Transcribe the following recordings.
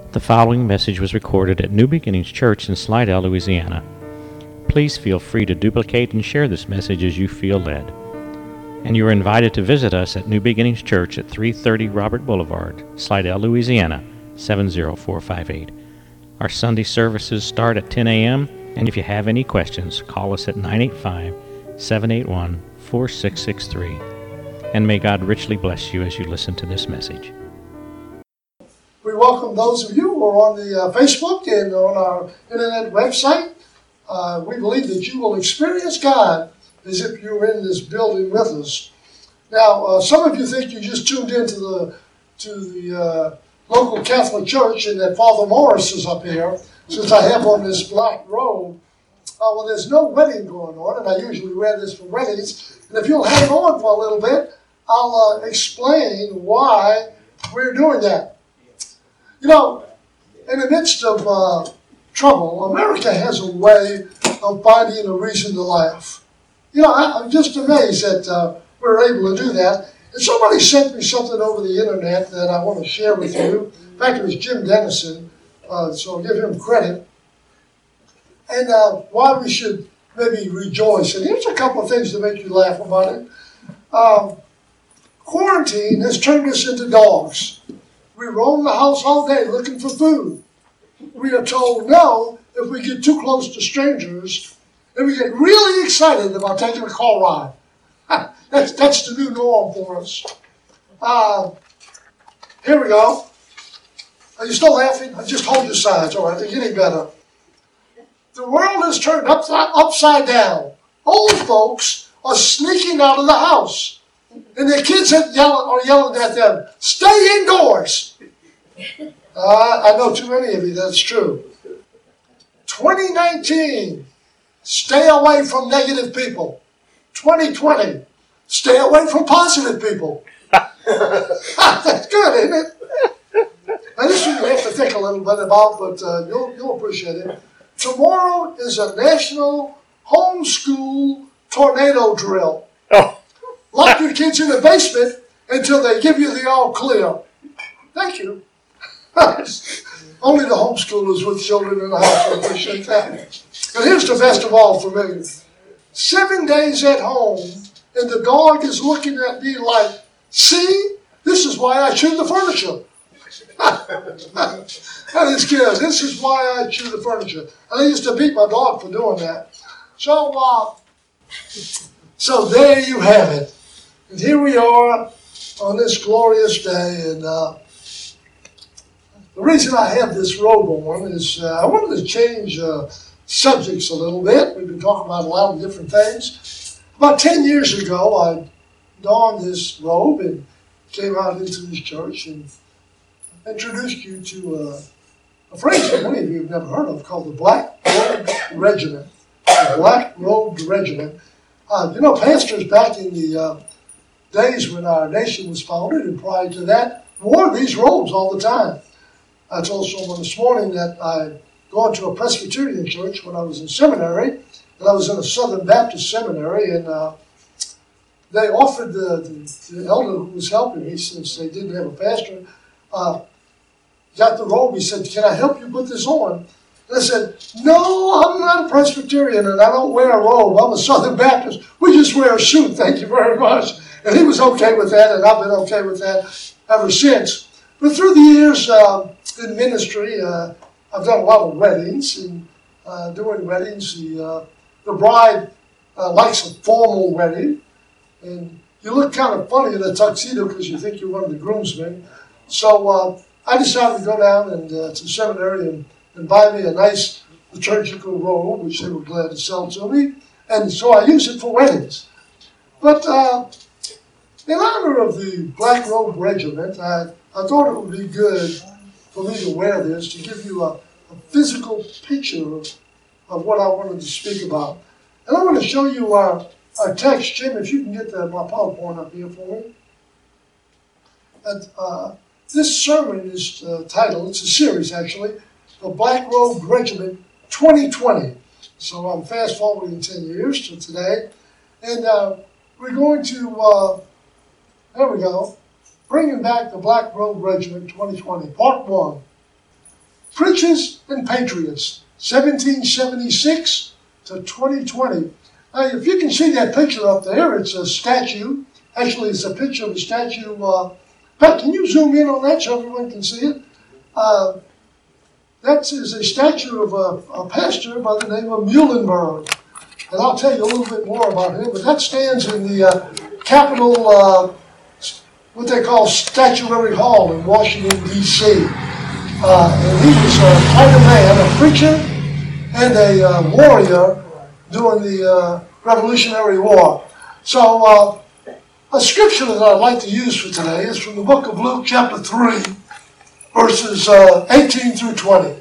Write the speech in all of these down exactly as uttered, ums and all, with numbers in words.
The following message was recorded at New Beginnings Church in Slidell, Louisiana. Please feel free to duplicate and share this message as you feel led. And you are invited to visit us at New Beginnings Church at three thirty Robert Boulevard, Slidell, Louisiana, seven zero four five eight. Our Sunday services start at ten a.m., and if you have any questions, call us at nine eight five, seven eight one, four six six three. And may God richly bless you as you listen to this message. We welcome those of you who are on the uh, Facebook and on our internet website. Uh, we believe that you will experience God as if you were in this building with us. Now, uh, some of you think you just tuned into the to the uh, local Catholic Church and that Father Morris is up here, since I have on this black robe. Uh, well, there's no wedding going on, and I usually wear this for weddings. And if you'll hang on for a little bit, I'll uh, explain why we're doing that. You know, in the midst of uh, trouble, America has a way of finding a reason to laugh. You know, I, I'm just amazed that uh, we're able to do that. And somebody sent me something over the internet that I want to share with you. In fact, it was Jim Dennison, uh, so I'll give him credit. And uh, why we should maybe rejoice. And here's a couple of things to make you laugh about it. Um, quarantine has turned us into dogs. We roam the house all day looking for food. We are told no if we get too close to strangers, and we get really excited about taking a car ride. that's, that's the new norm for us. Uh, here we go. Are you still laughing? Just hold your sides, all right? They're getting better. The world is turned upside, upside down. Old folks are sneaking out of the house. And their kids are yelling, are yelling at them, stay indoors. Uh, I know too many of you, that's true. twenty nineteen, stay away from negative people. twenty twenty, stay away from positive people. That's good, isn't it? Now, this one you have to think a little bit about, but uh, you'll, you'll appreciate it. Tomorrow is a national homeschool tornado drill. Oh. Lock your kids in the basement until they give you the all clear. Thank you. Only the homeschoolers with children in the house will appreciate that. And here's the best of all for me. Seven days at home, and the dog is looking at me like, see, this is why I chew the furniture. That is good. This is why I chew the furniture. And I used to beat my dog for doing that. So, uh, so there you have it. And here we are on this glorious day, and uh, the reason I have this robe on is uh, I wanted to change uh, subjects a little bit. We've been talking about a lot of different things. About ten years ago, I donned this robe and came out into this church and introduced you to uh, a phrase that many of you have never heard of called the Black Robed Regiment. The Black Robed Regiment. Uh, you know, pastors back in the uh, days when our nation was founded and prior to that wore these robes all the time. I told someone this morning that I'd gone to a Presbyterian church when I was in seminary, and I was in a Southern Baptist seminary, and uh, they offered the, the, the elder who was helping me, since they didn't have a pastor, uh, got the robe. He said, can I help you put this on? And I said, no, I'm not a Presbyterian, and I don't wear a robe. I'm a Southern Baptist. We just wear a suit, thank you very much. And he was okay with that, and I've been okay with that ever since. But through the years uh, in ministry, uh, I've done a lot of weddings. And uh, doing weddings, the, uh, the bride uh, likes a formal wedding. And you look kind of funny in a tuxedo because you think you're one of the groomsmen. So uh, I decided to go down and, uh, to seminary and, and buy me a nice liturgical robe, which they were glad to sell to me. And so I use it for weddings. But uh, in honor of the Black Robe Regiment, I, I thought it would be good for me to wear this to give you a, a physical picture of, of what I wanted to speak about. And I want to show you our, our text. Jim, if you can get the, my PowerPoint up here for me. And, uh, this sermon is uh, titled, it's a series actually, The Black Robe Regiment twenty twenty. So I'm fast forwarding ten years to today. And uh, we're going to... Uh, There we go. Bringing back the Black Robe Regiment twenty twenty, Part one. Preachers and Patriots, seventeen seventy-six to twenty twenty. Now, if you can see that picture up there, it's a statue. Actually, it's a picture of a statue. Uh, Pat, can you zoom in on that so everyone can see it? Uh, that is a statue of a, a pastor by the name of Muhlenberg. And I'll tell you a little bit more about him, but that stands in the uh, Capitol, uh, what they call Statuary Hall in Washington, D C Uh, and he was uh, quite a man, a preacher and a uh, warrior during the uh, Revolutionary War. So uh, a scripture that I'd like to use for today is from the book of Luke chapter three, verses uh, eighteen through twenty.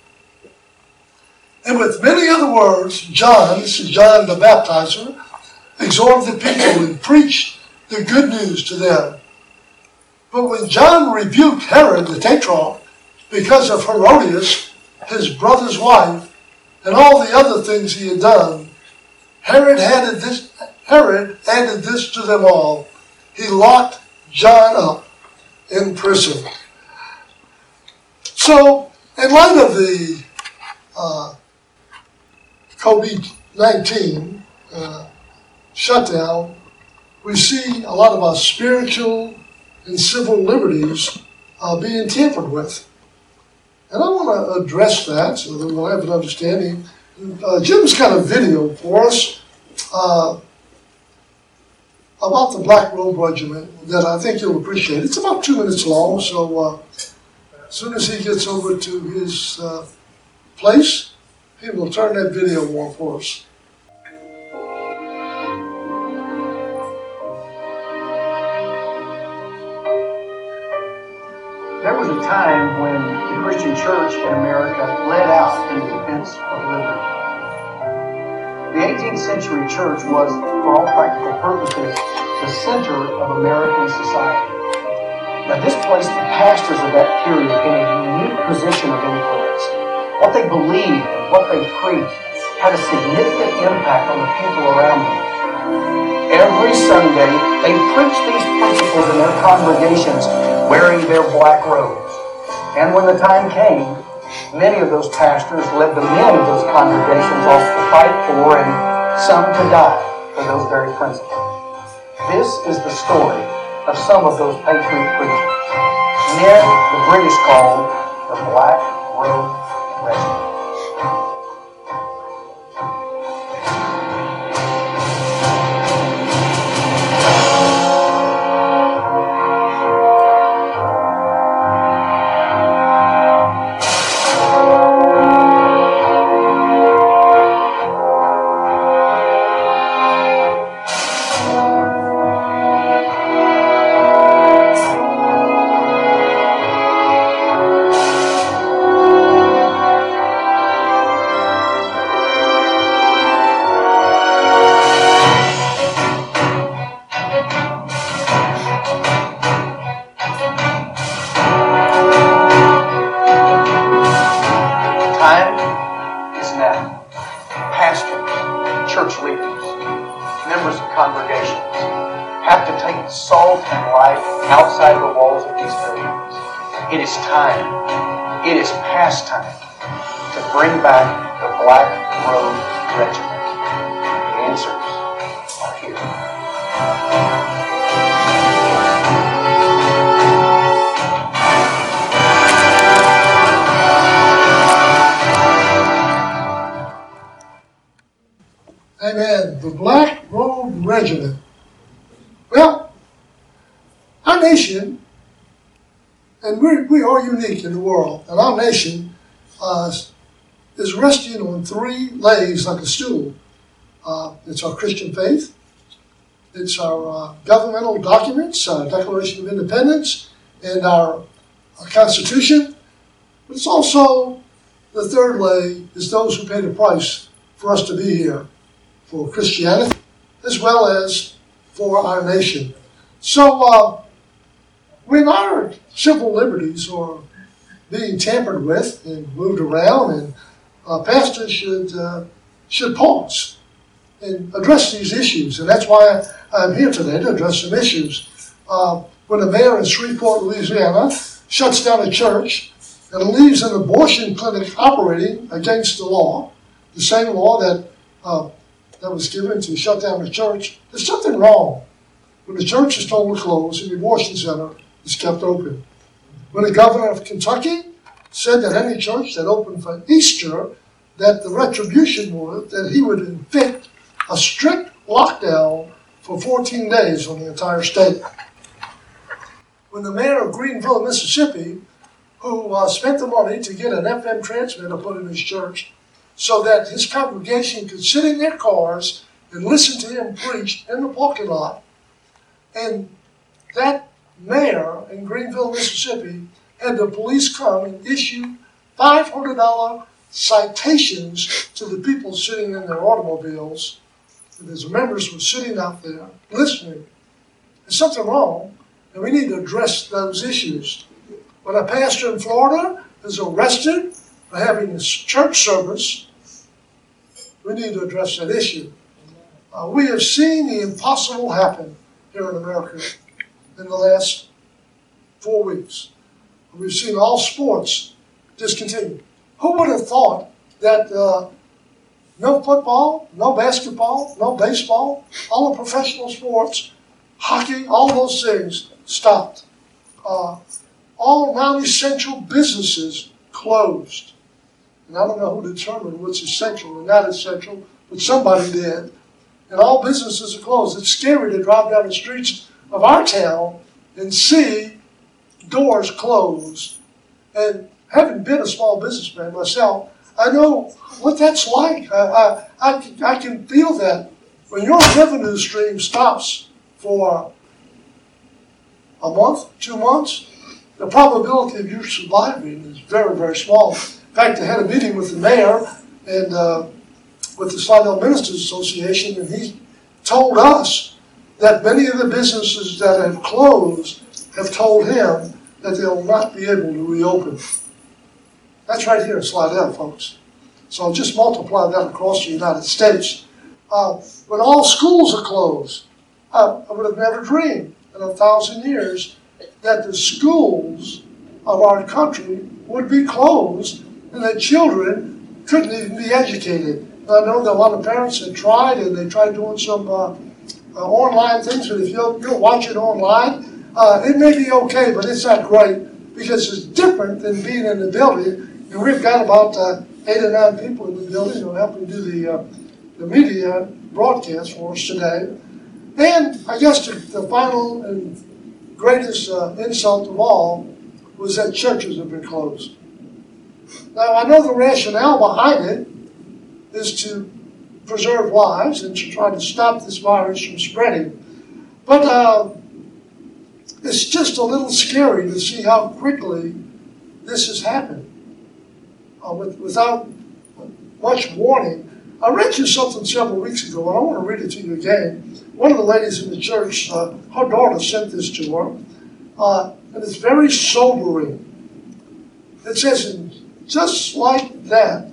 And with many other words, John, this is John the Baptizer, exhorted the people and preached the good news to them. But when John rebuked Herod the Tetrarch because of Herodias, his brother's wife, and all the other things he had done, Herod added this, Herod added this to them all. He locked John up in prison. So, in light of the uh, COVID nineteen uh, shutdown, we see a lot of our spiritual and civil liberties uh, being tampered with. And I want to address that so that we'll have an understanding. Uh, Jim's got a video for us uh, about the Black Robe Regiment that I think you'll appreciate. It's about two minutes long, so uh, as soon as he gets over to his uh, place, he will turn that video on for us. There was a time when the Christian church in America led out in defense of liberty. The eighteenth century church was, for all practical purposes, the center of American society. Now, this placed the pastors of that period in a unique position of influence. What they believed and what they preached had a significant impact on the people around them. Every Sunday, they preached these principles in their congregations wearing their black robes. And when the time came, many of those pastors led the men of those congregations off to fight for and some to die for those very principles. This is the story of some of those patriot preachers. Men the British called the Black Robe Regiment. Outside the walls of these buildings. It is time, it is past time to bring back the Black Robe Regiment. The answers are here. Amen. The Black Robe Regiment. Well, our nation, and we're, we are unique in the world, and our nation uh, is resting on three legs like a stool. Uh, it's our Christian faith, it's our uh, governmental documents, our Declaration of Independence, and our, our Constitution. But it's also the third leg is those who paid the price for us to be here, for Christianity, as well as for our nation. So, uh, when our civil liberties are being tampered with and moved around, and uh, pastors should uh, should pause and address these issues, and that's why I'm here today to address some issues. Uh, when the mayor in Shreveport, Louisiana, shuts down a church and leaves an abortion clinic operating against the law, the same law that uh, that was given to shut down the church, there's something wrong when the church is told to close and the abortion center is kept open. When the governor of Kentucky said that any church that opened for Easter, that the retribution was that he would inflict a strict lockdown for fourteen days on the entire state. When the mayor of Greenville, Mississippi, who uh, spent the money to get an F M transmitter put in his church so that his congregation could sit in their cars and listen to him preach in the parking lot, and that mayor in Greenville, Mississippi, had the police come and issue five hundred dollars citations to the people sitting in their automobiles. And his members were sitting out there listening. There's something wrong, and we need to address those issues. When a pastor in Florida is arrested for having his church service, we need to address that issue. Uh, we have seen the impossible happen here in America in the last four weeks. We've seen all sports discontinued. Who would have thought that uh, no football, no basketball, no baseball, all the professional sports, hockey, all those things stopped. Uh, all non-essential businesses closed. And I don't know who determined what's essential and not essential, but somebody did. And all businesses are closed. It's scary to drive down the streets of our town and see doors closed. And having been a small businessman myself, I know what that's like. I, I, I, can, I can feel that. When your revenue stream stops for a month, two months, the probability of you surviving is very, very small. In fact, I had a meeting with the mayor and uh, with the Slidell Ministers Association, and he told us that many of the businesses that have closed have told him that they'll not be able to reopen. That's right here in Slidell, folks. So just multiply that across the United States. Uh, when all schools are closed, uh, I would have never dreamed in a thousand years that the schools of our country would be closed and that children couldn't even be educated. I know that a lot of parents have tried, and they tried doing some uh, uh, online things, but if you'll, you'll watch it online, uh, it may be okay, but it's not great because it's different than being in the building. And we've got about uh, eight or nine people in the building who are helping do the, uh, the media broadcast for us today. And I guess the, the final and greatest uh, insult of all was that churches have been closed. Now, I know the rationale behind it is to preserve lives and to try to stop this virus from spreading. But uh, it's just a little scary to see how quickly this has happened uh, with, without much warning. I read you something several weeks ago, and I want to read it to you again. One of the ladies in the church, uh, her daughter sent this to her, uh, and it's very sobering. It says, just like that,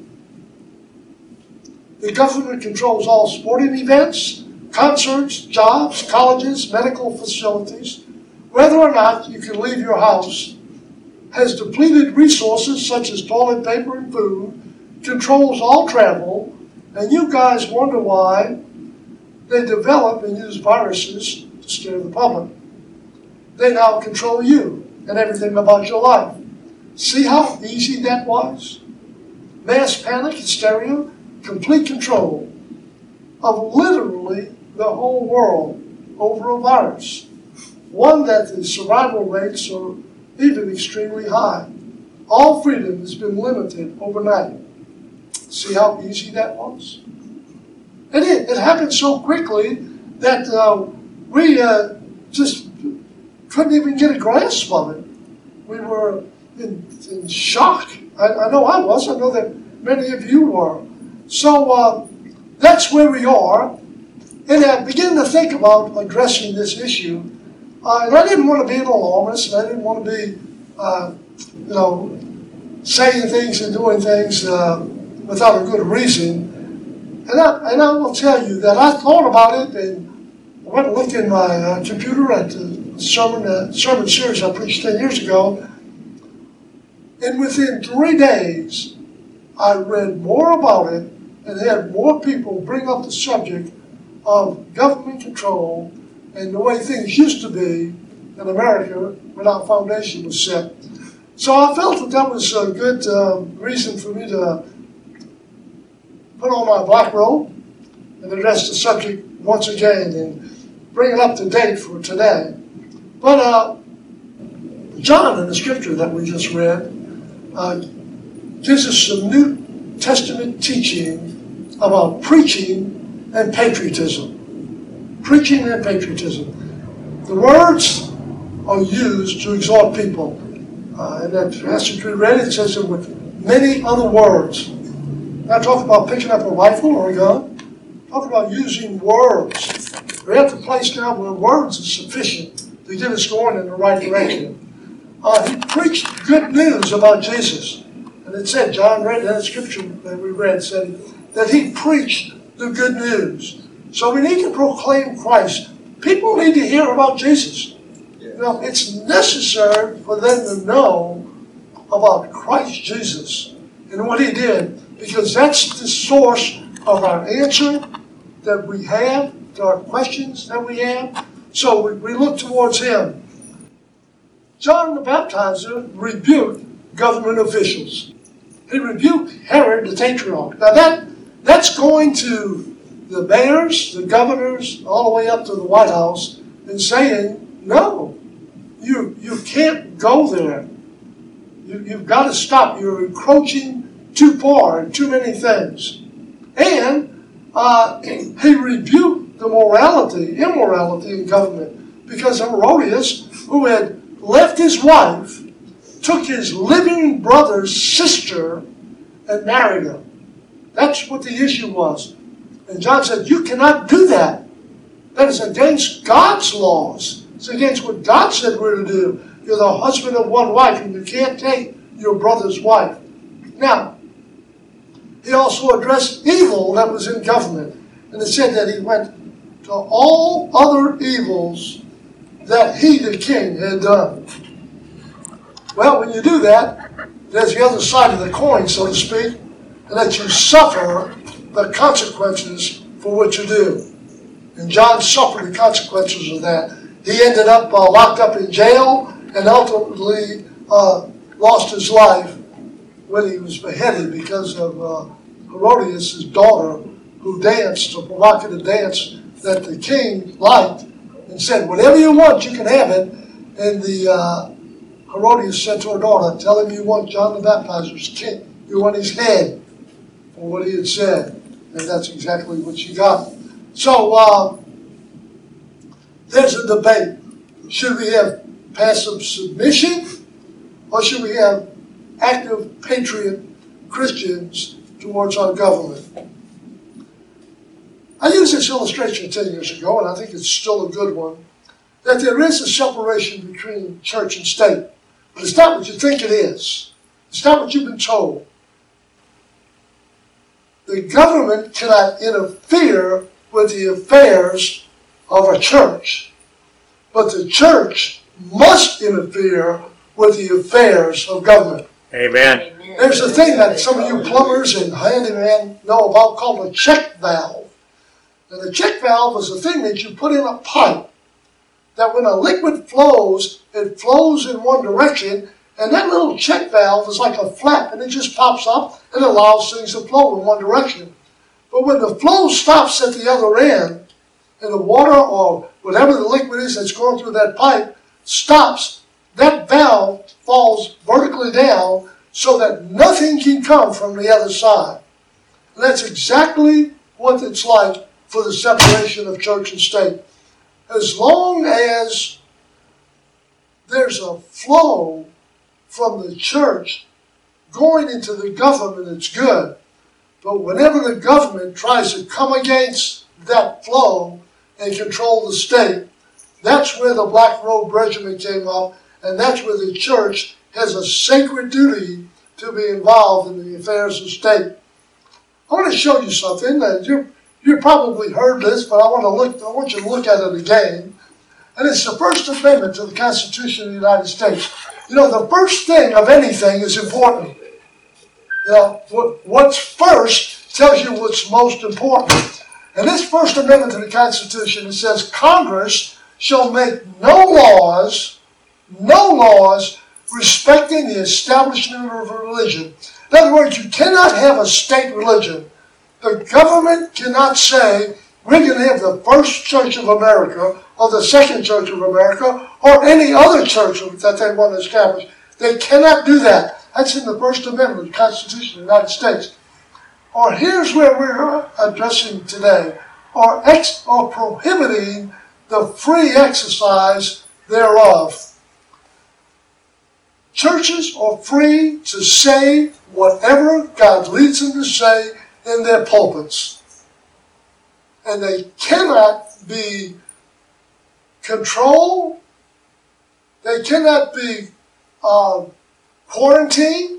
the government controls all sporting events, concerts, jobs, colleges, medical facilities, whether or not you can leave your house, has depleted resources such as toilet paper and food, controls all travel, and you guys wonder why they develop and use viruses to scare the public. They now control you and everything about your life. See how easy that was? Mass panic, hysteria, complete control of literally the whole world over a virus. One that the survival rates are even extremely high. All freedom has been limited overnight. See how easy that was? And it, it happened so quickly that uh, we uh, just couldn't even get a grasp of it. We were in, in shock. I, I know I was. I know that many of you were. So uh, that's where we are. And I began to think about addressing this issue. Uh, and I didn't want to be an alarmist. And I didn't want to be, uh, you know, saying things and doing things uh, without a good reason. And I, and I will tell you that I thought about it, and I went and looked in my uh, computer at the sermon, uh, sermon series I preached ten years ago. And within three days, I read more about it and had more people bring up the subject of government control and the way things used to be in America when our foundation was set. So I felt that that was a good uh, reason for me to put on my black robe and address the subject once again and bring it up to date for today. But uh, John, in the scripture that we just read, uh, gives us some New Testament teaching about preaching and patriotism. Preaching and patriotism. The words are used to exhort people. Uh, in that passage we read, it says it with many other words. Not talking about picking up a rifle or a gun. Talking about using words. We're at the place now where words are sufficient to get us going in the right direction. Uh, he preached good news about Jesus. And it said, John read that scripture that we read, said that he preached the good news. So we need to proclaim Christ. People need to hear about Jesus. You know, it's necessary for them to know about Christ Jesus and what he did, because that's the source of our answer that we have to our questions that we have. So we, we look towards him. John the Baptizer rebuked government officials. He rebuked Herod the Tetrarch. Now that that's going to the mayors, the governors, all the way up to the White House, and saying, no, you you can't go there. You, you've got to stop. You're encroaching too far in too many things. And uh, he rebuked the morality, immorality in government, because Herodias, who had left his wife, took his living brother's sister and married her. That's what the issue was. And John said, you cannot do that. That is against God's laws. It's against what God said we're to do. You're the husband of one wife, and you can't take your brother's wife. Now, he also addressed evil that was in government. And it said that he went to all other evils that he, the king, had done. Well, when you do that, there's the other side of the coin, so to speak, and that you suffer the consequences for what you do. And John suffered the consequences of that. He ended up uh, locked up in jail and ultimately uh, lost his life when he was beheaded because of uh, Herodias' daughter, who danced a provocative dance that the king liked and said, whatever you want, you can have it. And the uh, Herodias said to her daughter, tell him you want John the Baptizer's king. You want his head for what he had said. And that's exactly what she got. So uh, there's a debate. Should we have passive submission, or should we have active patriot Christians towards our government? I used this illustration ten years ago, and I think it's still a good one, that there is a separation between church and state. But it's not what you think it is. It's not what you've been told. The government cannot interfere with the affairs of a church, but the church must interfere with the affairs of government. Amen. There's a thing that some of you plumbers and handymen know about called a check valve. And the check valve is a thing that you put in a pipe that when a liquid flows, it flows in one direction, and that little check valve is like a flap, and it just pops up and allows things to flow in one direction. But when the flow stops at the other end, and the water or whatever the liquid is that's going through that pipe stops, that valve falls vertically down so that nothing can come from the other side. And that's exactly what it's like for the separation of church and state. As long as there's a flow from the church going into the government, it's good. But whenever the government tries to come against that flow and control the state, that's where the Black Robe Regiment came up, and that's where the church has a sacred duty to be involved in the affairs of state. I want to show you something that you you probably heard this, but I want to look. I want you to look at it again. And it's the First Amendment to the Constitution of the United States. You know, the first thing of anything is important. You know, what, what's first tells you what's most important. And this First Amendment to the Constitution, it says, Congress shall make no laws, no laws respecting the establishment of a religion. In other words, you cannot have a state religion. The government cannot say, we're going to have the First Church of America or the Second Church of America or any other church that they want to establish. They cannot do that. That's in the First Amendment of the Constitution of the United States. Or here's where we're addressing today, or, ex or prohibiting the free exercise thereof. Churches are free to say whatever God leads them to say in their pulpits. And they cannot be controlled. They cannot be uh, quarantined.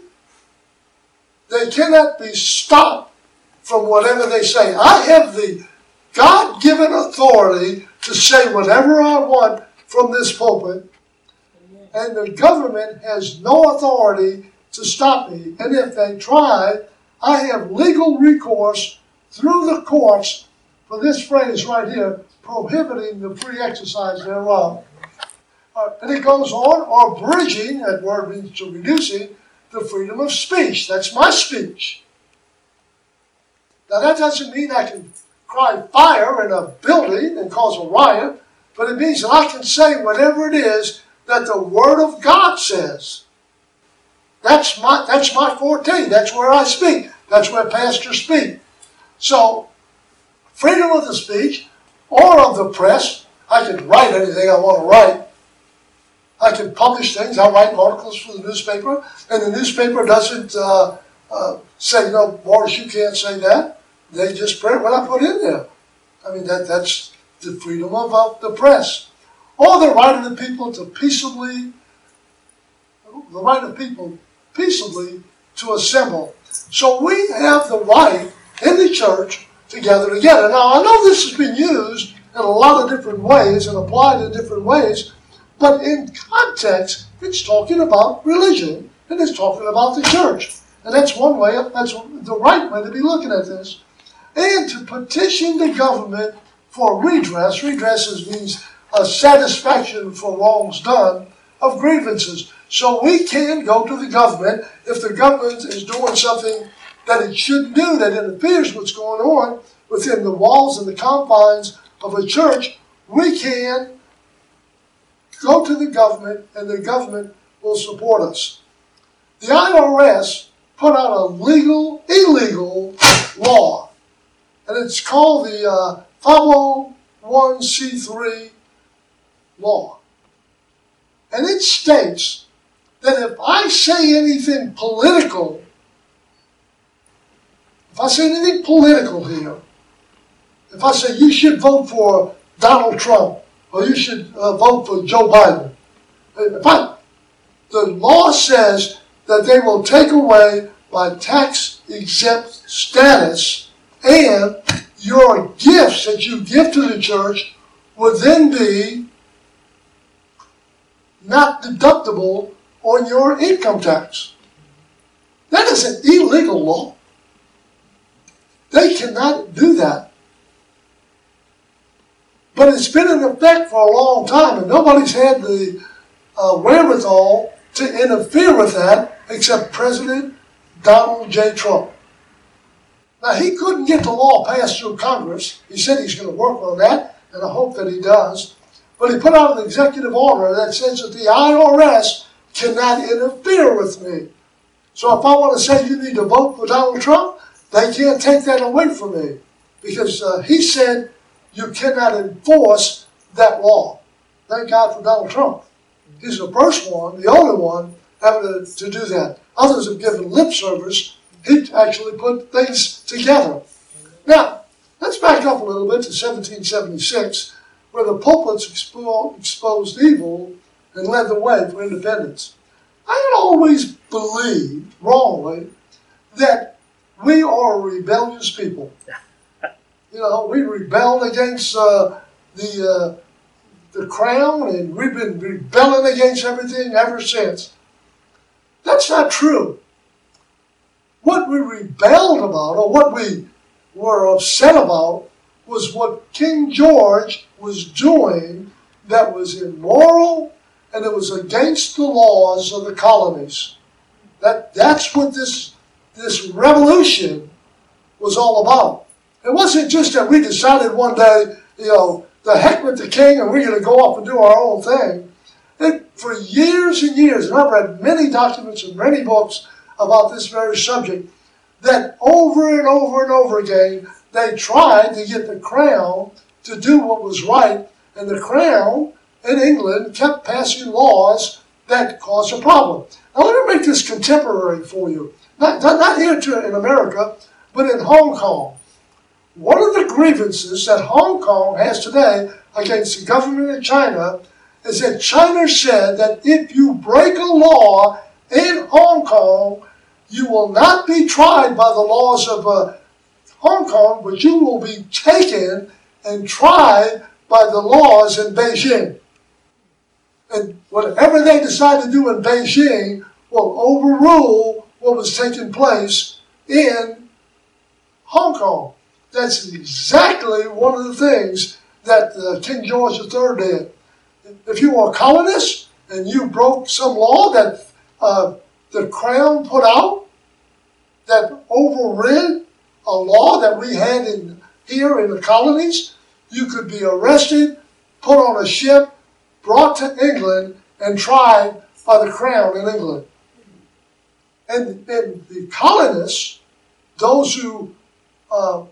They cannot be stopped from whatever they say. I have the God-given authority to say whatever I want from this pulpit, and the government has no authority to stop me. And if they try, I have legal recourse through the courts for this phrase right here, prohibiting the free exercise thereof. Uh, and it goes on, or bridging, that word means to reducing, the freedom of speech. That's my speech. Now that doesn't mean I can cry fire in a building and cause a riot, but it means that I can say whatever it is that the Word of God says. That's my, that's my forte. That's where I speak. That's where pastors speak. So, freedom of the speech or of the press. I can write anything I want to write. I can publish things. I write articles for the newspaper, and the newspaper doesn't uh, uh, say, no, Morris, you can't say that. They just print what I put in there. I mean, that that's the freedom of uh, the press. Or the right of the people to peaceably, the right of people peaceably to assemble. So we have the right in the church to gather together. Now, I know this has been used in a lot of different ways and applied in different ways, but in context, it's talking about religion, and it's talking about the church. And that's one way, that's the right way to be looking at this. And to petition the government for redress. Redress means a satisfaction for wrongs done of grievances. So we can go to the government if the government is doing something that it shouldn't do, that interferes with what's going on within the walls and the confines of a church. We can go to the government, and the government will support us. The I R S put out a legal, illegal law, and it's called the uh, five oh one c three law. And it states that if I say anything political, if I say anything political here, if I say you should vote for Donald Trump, or you should uh, vote for Joe Biden, if I, the law says that they will take away my tax-exempt status, and your gifts that you give to the church would then be not deductible on your income tax. That is an illegal law. They cannot do that. But it's been in effect for a long time, and nobody's had the uh, wherewithal to interfere with that except President Donald J. Trump. Now, he couldn't get the law passed through Congress. He said he's going to work on that, and I hope that he does. But he put out an executive order that says that the I R S cannot interfere with me. So if I want to say you need to vote for Donald Trump, they can't take that away from me, because uh, he said you cannot enforce that law. Thank God for Donald Trump. He's the first one, the only one, having to, to do that. Others have given lip service. He actually put things together. Now, let's back up a little bit to seventeen seventy-six, where the pulpits expo exposed evil and led the way for independence. I had always believed, wrongly, that we are a rebellious people. You know, we rebelled against uh, the uh, the crown, and we've been rebelling against everything ever since. That's not true. What we rebelled about, or what we were upset about, was what King George was doing that was immoral and it was against the laws of the colonies. That, that's what this, this revolution was all about. It wasn't just that we decided one day, you know, the heck with the king and we're going to go off and do our own thing. It, for years and years, and I've read many documents and many books about this very subject, that over and over and over again, they tried to get the crown to do what was right, and the crown in England kept passing laws that caused a problem. Now let me make this contemporary for you. Not, not, not here to, in America, but in Hong Kong. One of the grievances that Hong Kong has today against the government of China is that China said that if you break a law in Hong Kong, you will not be tried by the laws of uh, Hong Kong, but you will be taken and tried by the laws in Beijing. And whatever they decide to do in Beijing will overrule what was taking place in Hong Kong. That's exactly one of the things that uh, King George the Third did. If you were a colonist and you broke some law that uh, the crown put out that overrid a law that we had in here in the colonies, you could be arrested, put on a ship, brought to England, and tried by the crown in England. And, and the colonists, those who uh,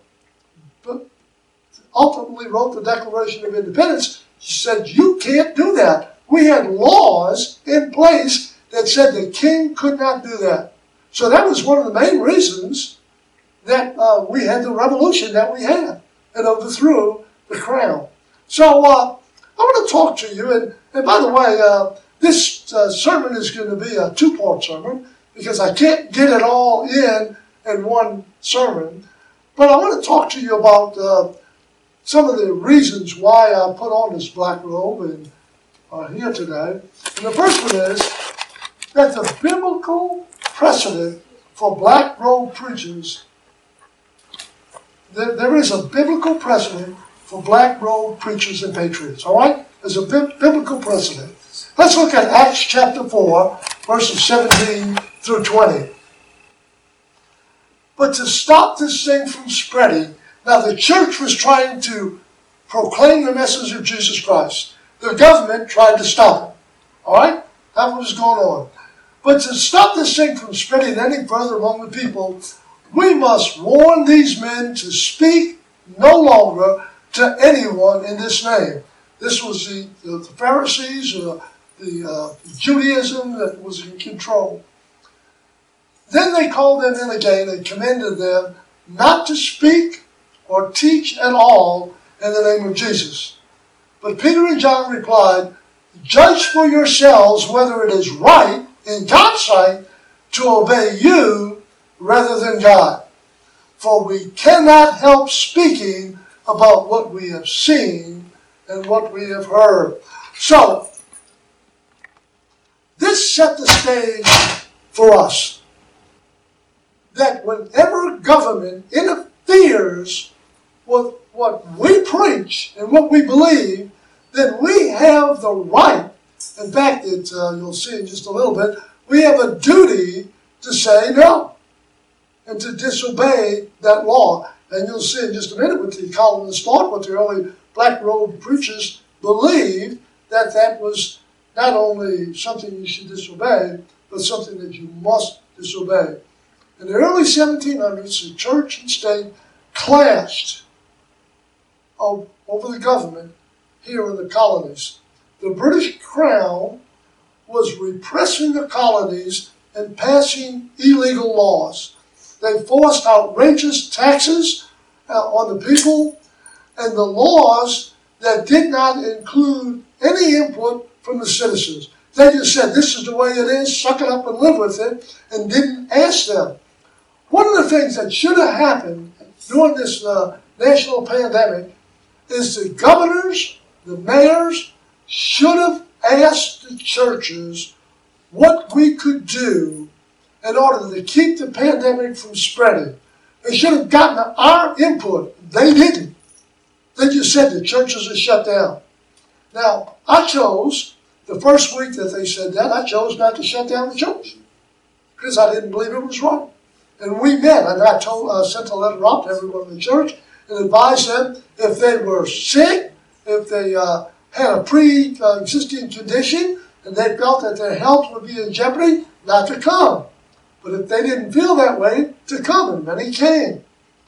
ultimately wrote the Declaration of Independence, said, you can't do that. We had laws in place that said the king could not do that. So that was one of the main reasons that uh, we had the revolution that we had and overthrew the crown. So uh, I want to talk to you, and, and by the way, uh, this uh, sermon is going to be a two-part sermon because I can't get it all in in one sermon. But I want to talk to you about uh, some of the reasons why I put on this black robe and are here today. And the first one is that the biblical precedent for black robe preachers, there, there is a biblical precedent for black robe preachers and patriots, all right? There's a bi- biblical precedent. Let's look at Acts chapter four, verses seventeen through twenty. But to stop this thing from spreading, now the church was trying to proclaim the message of Jesus Christ. The government tried to stop it, all right? That's what was going on. But to stop this thing from spreading any further among the people, we must warn these men to speak no longer to anyone in this name. This was the, the, the Pharisees, uh, the uh, Judaism that was in control. Then they called them in again and commanded them not to speak or teach at all in the name of Jesus. But Peter and John replied, judge for yourselves whether it is right in God's sight to obey you rather than God. For we cannot help speaking about what we have seen and what we have heard. So, this set the stage for us. That whenever government interferes with what we preach and what we believe, then we have the right, in fact, it, uh, you'll see in just a little bit, we have a duty to say no and to disobey that law. And you'll see in just a minute with the colonists thought, what the early black robe preachers believed, that that was not only something you should disobey, but something that you must disobey. In the early seventeen hundreds, the church and state clashed over the government here in the colonies. The British Crown was repressing the colonies and passing illegal laws. They forced outrageous taxes uh, on the people, and the laws that did not include any input from the citizens. They just said, this is the way it is, suck it up and live with it, and didn't ask them. One of the things that should have happened during this uh, national pandemic is the governors, the mayors, should have asked the churches what we could do in order to keep the pandemic from spreading. They should have gotten our input. They didn't. They just said the churches are shut down. Now, I chose, the first week that they said that, I chose not to shut down the church because I didn't believe it was right. And we met, and I told, uh, sent a letter out to everyone in the church and advised them if they were sick, if they uh, had a pre-existing condition, and they felt that their health would be in jeopardy, not to come. But if they didn't feel that way, to come, and many came.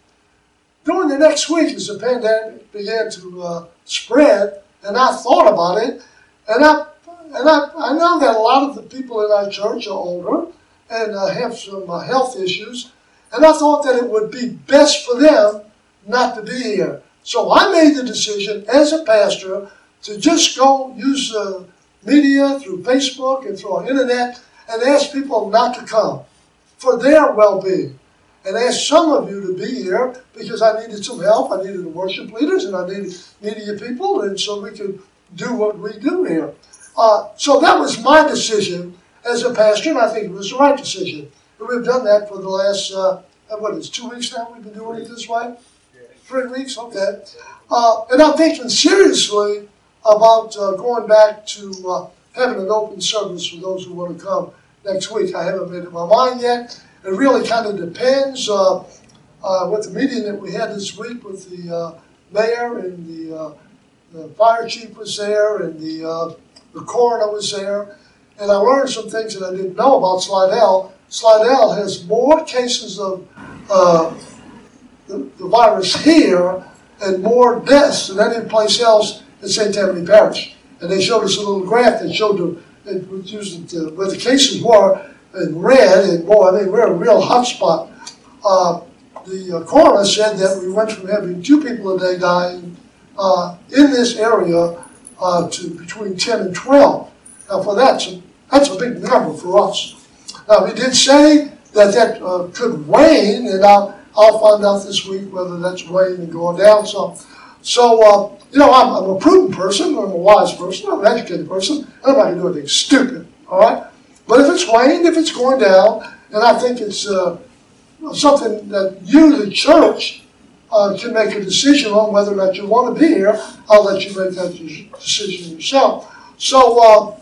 During the next week, as the pandemic began to uh, spread, and I thought about it, and I and I, I know that a lot of the people in our church are older and uh, have some uh, health issues, and I thought that it would be best for them not to be here. So I made the decision as a pastor to just go use uh, media through Facebook and through our internet and ask people not to come for their well-being. And ask some of you to be here because I needed some help. I needed the worship leaders and I needed media people, and so we could do what we do here. Uh, so that was my decision as a pastor, and I think it was the right decision. And we've done that for the last, uh, what is it, two weeks now we've been doing it this way? Three weeks, okay. Uh, and I'm thinking seriously about uh, going back to uh, having an open service for those who want to come next week. I haven't made up my mind yet. It really kind of depends uh, uh, with the meeting that we had this week with the uh, mayor and the, uh, the fire chief was there and the, uh, the coroner was there. And I learned some things that I didn't know about Slidell. Slidell has more cases of uh, the, the virus here and more deaths than any place else in Saint Tammany Parish. And they showed us a little graph that showed the, it was using the, where the cases were in red, and boy, I mean, we're a real hot spot. Uh, the uh, coroner said that we went from having two people a day dying uh, in this area uh, to between ten and twelve. Now, for that, that's a big number for us. Now, we did say that that uh, could wane, and I'll, I'll find out this week whether that's waning and going down some. So, uh, you know, I'm, I'm a prudent person, I'm a wise person, I'm an educated person, I'm not going to do anything stupid, all right? But if it's waned, if it's going down, and I think it's uh, something that you, the church, uh, can make a decision on whether or not you want to be here, I'll let you make that decision yourself. So uh,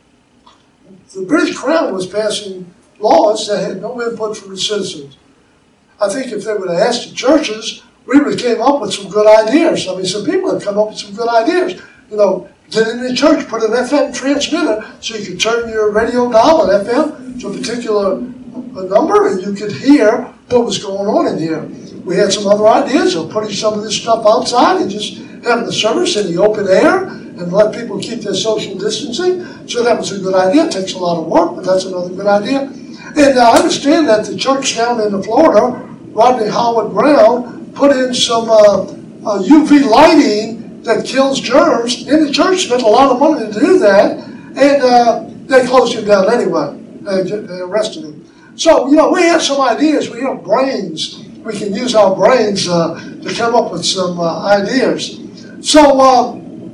the British Crown was passing laws that had no input from the citizens. I think if they would have asked the churches, we would have came up with some good ideas. I mean, some people have come up with some good ideas. You know, get in the church, put an F M transmitter so you could turn your radio dial at F M to a particular a number and you could hear what was going on in here. We had some other ideas of putting some of this stuff outside and just having the service in the open air and let people keep their social distancing. So that was a good idea. It takes a lot of work, but that's another good idea. And I understand that the church down in Florida, Rodney Howard Brown, put in some uh, uh, U V lighting that kills germs, and the church spent a lot of money to do that, and uh, they closed him down anyway. They, they arrested him. So, you know, we have some ideas. We have brains. We can use our brains uh, to come up with some uh, ideas. So, uh,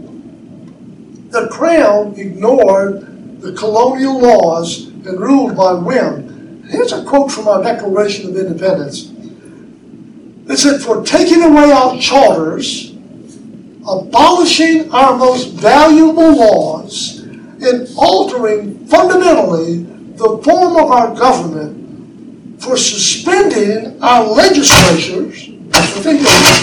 the Crown ignored the colonial laws and ruled by whim. Here's a quote from our Declaration of Independence. It said, "For taking away our charters, abolishing our most valuable laws, and altering fundamentally the form of our government, for suspending our legislatures," that's what they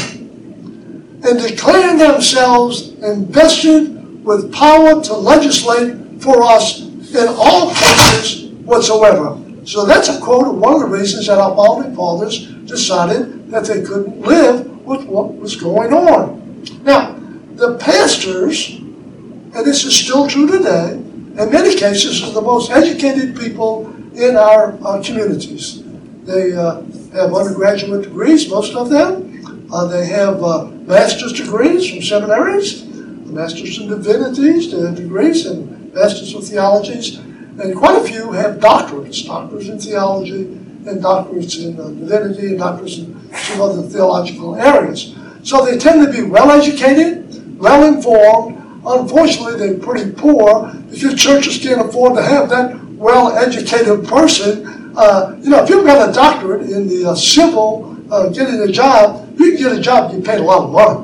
did, "and declaring themselves invested with power to legislate for us in all cases whatsoever." So that's a quote of one of the reasons that our founding fathers decided that they couldn't live with what was going on. Now, the pastors, and this is still true today, in many cases are the most educated people in our uh, communities. They uh, have undergraduate degrees, most of them. Uh, they have uh, master's degrees from seminaries, master's in divinities, uh, degrees, and master's of theologies. And quite a few have doctorates, doctors in theology, and doctorates in uh, divinity, and doctors in some other theological areas. So they tend to be well-educated, well-informed. Unfortunately, they're pretty poor because churches can't afford to have that well-educated person, uh, you know, if you've got a doctorate in the uh, civil, uh, getting a job, you can get a job and get paid a lot of money.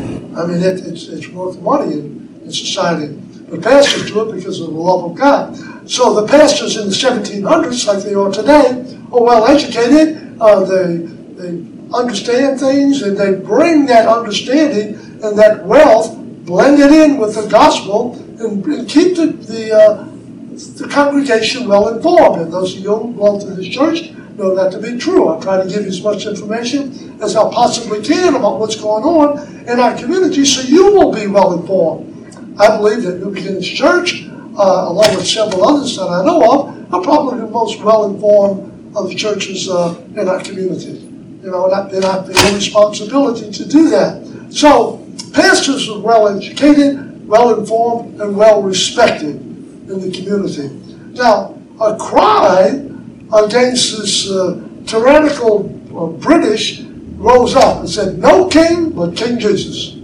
I mean, it, it's, it's worth money in, in society. The pastors do it because of the love of God. So the pastors in the seventeen hundreds, like they are today, are well-educated. Uh, they, they understand things, and they bring that understanding and that wealth, blend it in with the gospel, and, and keep the, the, uh, the congregation well-informed. And those of you who belong to this church know that to be true. I try to give you as much information as I possibly can about what's going on in our community so you will be well-informed. I believe that New Beginnings Church, uh, along with several others that I know of, are probably the most well-informed of the churches uh, in our community. You know, and I, and I feel a responsibility to do that. So, pastors are well-educated, well-informed, and well-respected in the community. Now, a cry against this uh, tyrannical uh, British rose up and said, "No king but King Jesus."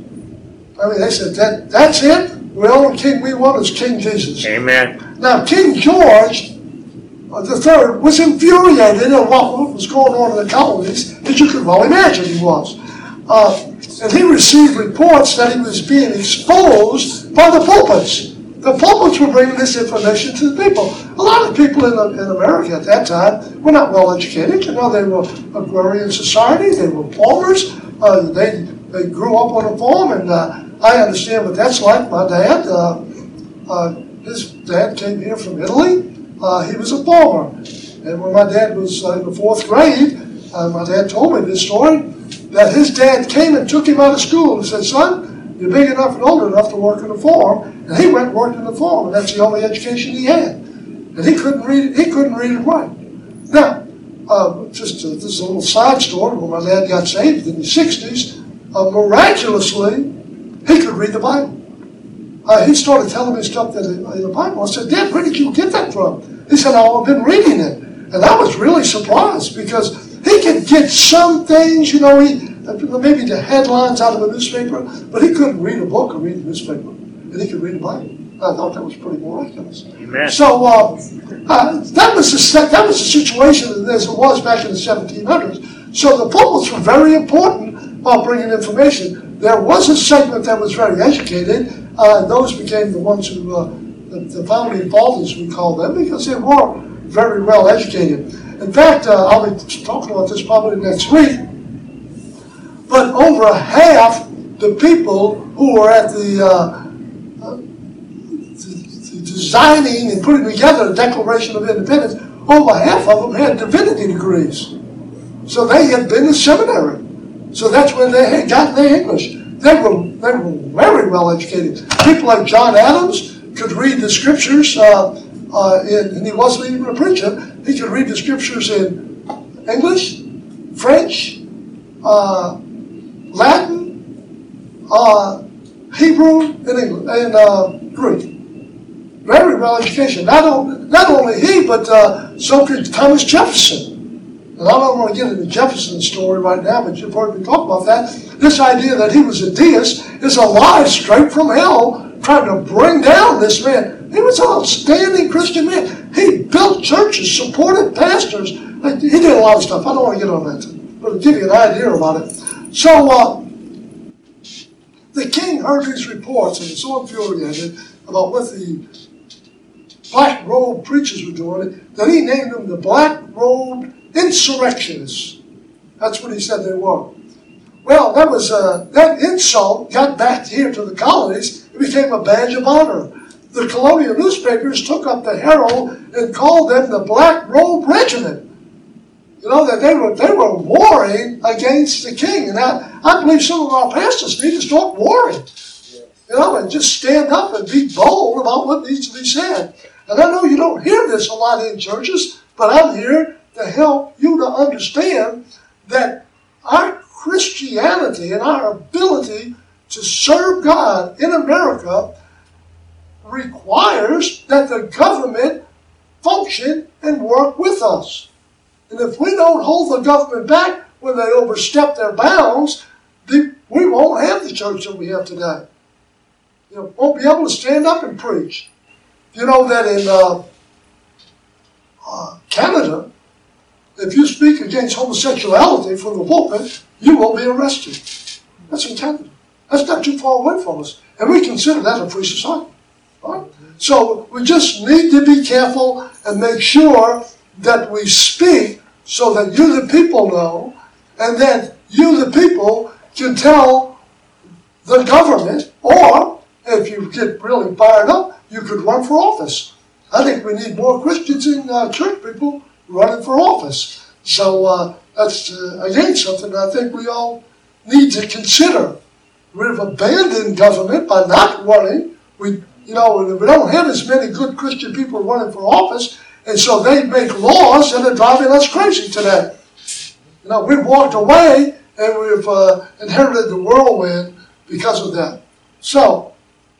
I mean, they said, that that's it? The only king we want is King Jesus. Amen. Now, King George uh, the third was infuriated at what was going on in the colonies, as you could well imagine he was. Uh, and he received reports that he was being exposed by the pulpits. The pulpits were bringing this information to the people. A lot of people in, in America at that time were not well educated. You know, they were agrarian society. They were farmers. Uh, they they grew up on a farm, and uh, I understand what that's like. My dad, uh, uh, his dad came here from Italy. Uh, he was a farmer, and when my dad was uh, in the fourth grade, uh, my dad told me this story that his dad came and took him out of school and said, "Son, you're big enough and old enough to work in a farm." And he went and worked in the farm, and that's the only education he had. And he couldn't read. He couldn't read and write. Now, uh, just uh, this is a little side story. When my dad got saved in the sixties, uh, miraculously, he could read the Bible. Uh, he started telling me stuff that in, in the Bible. I said, "Dad, where did you get that from?" He said, "Oh, I've been reading it." And I was really surprised because he could get some things, you know, he maybe the headlines out of a newspaper, but he couldn't read a book or read a newspaper. And he could read the Bible. I thought that was pretty miraculous. Amen. So uh, uh, that was the that was the situation as it was back in the seventeen hundreds. So the pulpits were very important about bringing information. There was a segment that was very educated. Uh, those became the ones who, uh, the, the founding fathers, we call them, because they were very well educated. In fact, uh, I'll be talking about this probably next week. But over half the people who were at the uh, designing and putting together the Declaration of Independence, over half of them had divinity degrees. So they had been to seminary. So that's when they had gotten their English. They were, they were very well educated. People like John Adams could read the scriptures, uh, uh, in, and he wasn't even a preacher. He could read the scriptures in English, French, uh, Latin, uh, Hebrew, and, English, and uh, Greek. Very well educated. Not only, not only he, but uh, so could Thomas Jefferson. And I don't want to get into Jefferson's story right now, but you've heard me talk about that. This idea that he was a deist is a lie straight from hell, trying to bring down this man. He was an outstanding Christian man. He built churches, supported pastors. He did a lot of stuff. I don't want to get on that, but to give you an idea about it. So uh, the king heard these reports and was so infuriated about what the black robe preachers were doing that he named them the black robed insurrectionists. That's what he said they were. Well, that was uh, that insult got back here to the colonies. It became a badge of honor. The colonial newspapers took up the Herald and called them the Black Robe Regiment. You know, that they were they were warring against the king. And I, I believe some of our pastors need to start warring. You know, and just stand up and be bold about what needs to be said. And I know you don't hear this a lot in churches, but I'm here to help you to understand that our Christianity and our ability to serve God in America requires that the government function and work with us. And if we don't hold the government back when they overstep their bounds, we won't have the church that we have today. You know, won't be able to stand up and preach. You know that in uh, uh, Canada, if you speak against homosexuality from the pulpit, you will be arrested. That's in Canada. That's not too far away from us. And we consider that a free society. Right? So we just need to be careful and make sure that we speak so that you, the people, know, and then you, the people, can tell the government, or if you get really fired up, you could run for office. I think we need more Christians in uh, church people running for office. So uh, that's, uh, again, something I think we all need to consider. We've abandoned government by not running. We, you know, we don't have as many good Christian people running for office, and so they make laws that are driving us crazy today. You know, we've walked away and we've uh, inherited the whirlwind because of that. So,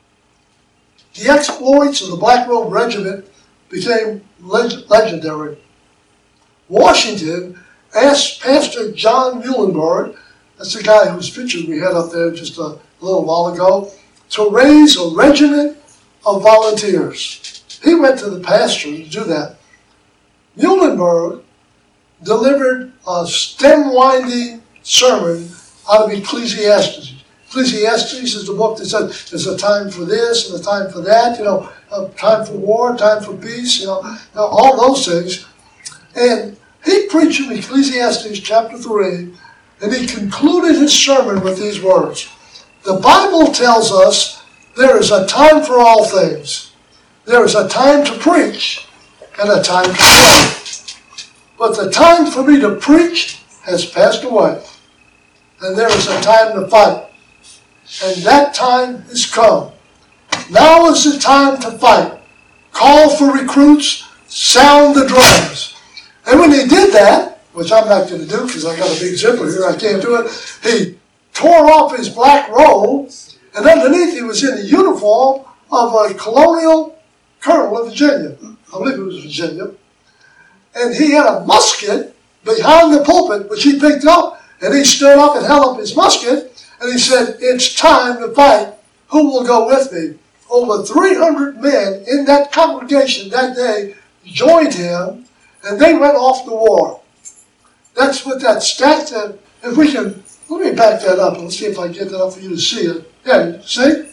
the exploits of the Black Robe Regiment became leg- legendary. Washington asked Pastor John Muhlenberg, that's the guy whose picture we had up there just a little while ago, to raise a regiment of volunteers. He went to the pastor to do that. Muhlenberg delivered a stem-winding sermon out of Ecclesiastes. Ecclesiastes is the book that says there's a time for this and a time for that, you know, a time for war, time for peace, you know, you know all those things. And he preached in Ecclesiastes chapter three, and he concluded his sermon with these words. The Bible tells us there is a time for all things. There is a time to preach and a time to pray. But the time for me to preach has passed away. And there is a time to fight. And that time has come. Now is the time to fight. Call for recruits, sound the drums. And when he did that, which I'm not going to do because I got a big zipper here, I can't do it, he tore off his black robe, and underneath he was in the uniform of a colonial colonel of Virginia. I believe it was Virginia. And he had a musket behind the pulpit, which he picked up, and he stood up and held up his musket, and he said, it's time to fight. Who will go with me? Over three hundred men in that congregation that day joined him, and they went off to war. That's what that stat, uh, if we can, let me back that up and let's see if I can get that up for you to see it. Yeah, see? I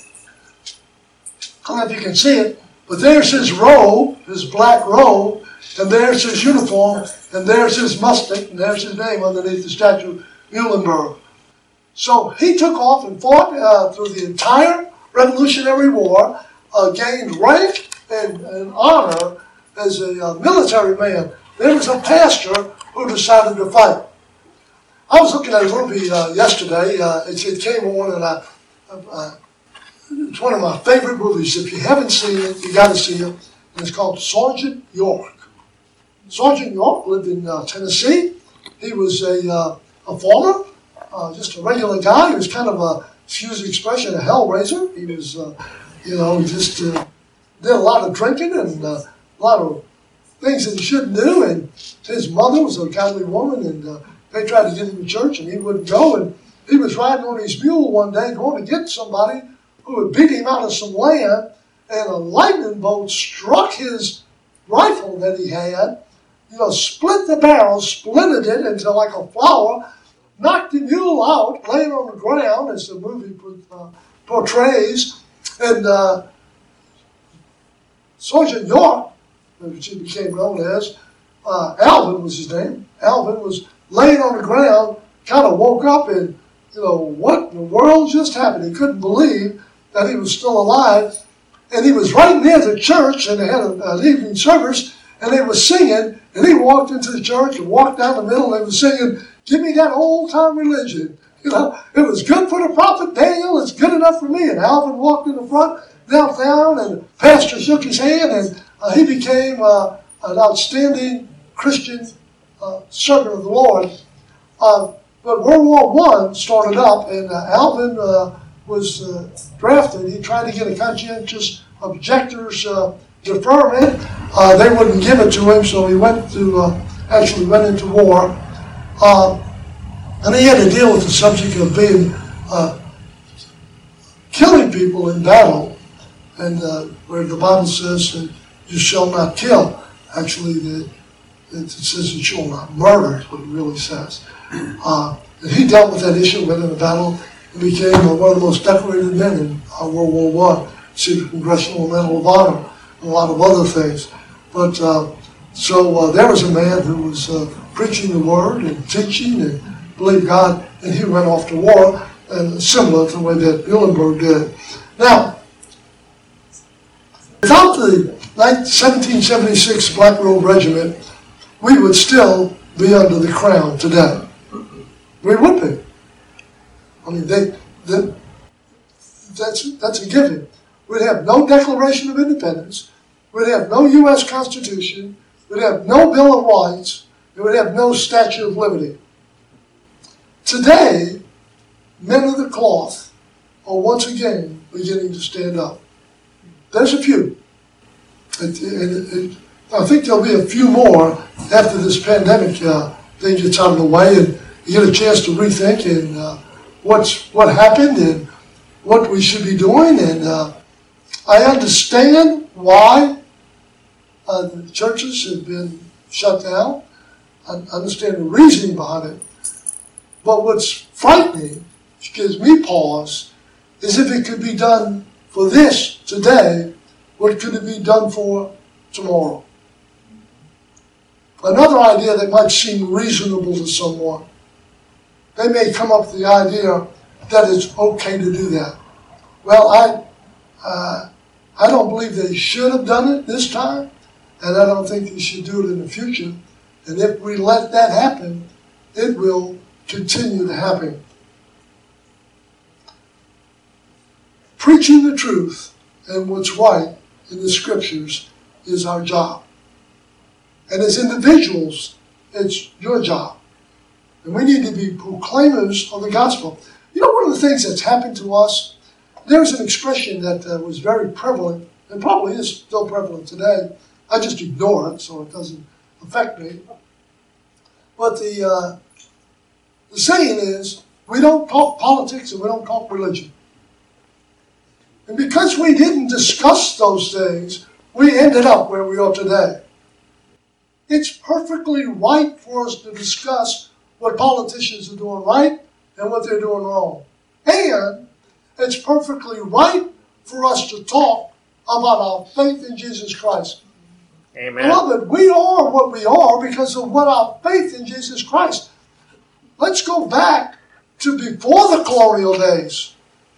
don't know if you can see it, but there's his robe, his black robe, and there's his uniform, and there's his musket, and there's his name underneath the statue, Muhlenberg. So he took off and fought uh, through the entire Revolutionary War, uh, gained rank and, and honor as a uh, military man. There was a pastor who decided to fight. I was looking at a movie uh, yesterday. Uh, it, it came on, and I, uh, it's one of my favorite movies. If you haven't seen it, you got to see it. And it's called Sergeant York. Sergeant York lived in uh, Tennessee. He was a, uh, a farmer, uh, just a regular guy. He was kind of a, excuse the expression, a hellraiser. He was, uh, you know, just uh, did a lot of drinking and uh, a lot of things that he shouldn't do. And his mother was a godly woman, and uh, they tried to get him to church, and he wouldn't go. And he was riding on his mule one day going to get somebody who had beat him out of some land, and a lightning bolt struck his rifle that he had, you know, split the barrel, splintered it into like a flower, knocked the mule out, laying on the ground, as the movie uh, portrays. And uh, Sergeant York, which he became known as, uh, Alvin was his name. Alvin was laying on the ground, kind of woke up and, you know, what in the world just happened? He couldn't believe that he was still alive. And he was right near the church, and they had an evening service, and they were singing, and he walked into the church and walked down the middle, and they were singing, give me that old-time religion. You know, it was good for the prophet Daniel, it's good enough for me. And Alvin walked in the front, knelt down, and the pastor shook his hand, and uh, he became uh, an outstanding Christian uh, servant of the Lord. Uh, but World War One started up, and uh, Alvin uh, was uh, drafted. He tried to get a conscientious objectors uh, deferment. Uh, they wouldn't give it to him, so he went to uh, actually went into war. Uh, and he had to deal with the subject of being uh, killing people in battle, and uh, where the Bible says that you shall not kill. Actually, the It says you shall not murder, is what it really says. Uh, and he dealt with that issue, went in a battle, and became one of the most decorated men in uh, World War One. Received the Congressional Medal of Honor, and a lot of other things. But uh, so uh, there was a man who was uh, preaching the word and teaching and believed God, and he went off to war, and similar to the way that Muhlenberg did. Now, without the seventeen seventy-six Black Robe Regiment, we would still be under the crown today. We would be. I mean, they, they, that's, that's a given. We'd have no Declaration of Independence. We'd have no U S Constitution. We'd have no Bill of Rights. And we'd have no Statue of Liberty. Today, men of the cloth are once again beginning to stand up. There's a few. It, it, it, I think there'll be a few more after this pandemic uh, thing gets out of the way and you get a chance to rethink and uh, what's what happened and what we should be doing. And uh, I understand why uh, the churches have been shut down. I understand the reasoning behind it. But what's frightening, which gives me pause, is if it could be done for this today, what could it be done for tomorrow? Another idea that might seem reasonable to someone, they may come up with the idea that it's okay to do that. Well, I, uh, I don't believe they should have done it this time, and I don't think they should do it in the future. And if we let that happen, it will continue to happen. Preaching the truth and what's right in the scriptures is our job. And as individuals, it's your job. And we need to be proclaimers of the gospel. You know, one of the things that's happened to us, there's an expression that uh, was very prevalent, and probably is still prevalent today. I just ignore it so it doesn't affect me. But the, uh, the saying is, we don't talk politics and we don't talk religion. And because we didn't discuss those things, we ended up where we are today. It's perfectly right for us to discuss what politicians are doing right and what they're doing wrong. And it's perfectly right for us to talk about our faith in Jesus Christ. Amen. Beloved, we are what we are because of what our faith in Jesus Christ. Let's go back to before the colonial days.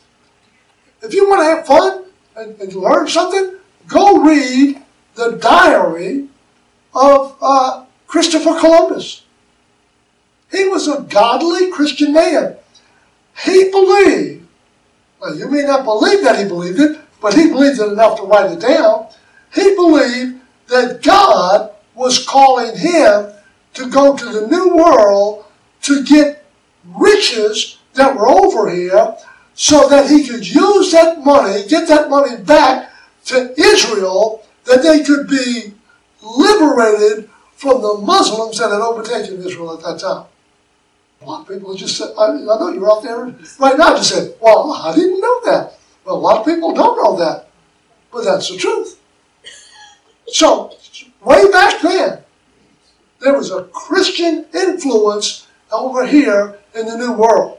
If you want to have fun and, and learn something, go read the diary of uh, Christopher Columbus. He was a godly Christian man. He believed, well, you may not believe that he believed it, but he believed it enough to write it down. He believed that God was calling him to go to the New World to get riches that were over here so that he could use that money, get that money back to Israel, that they could be liberated from the Muslims that had overtaken Israel at that time. A lot of people just said, I, I know you're out there right now, just said, well, I didn't know that. Well, a lot of people don't know that, but that's the truth. So, way back then, there was a Christian influence over here in the New World.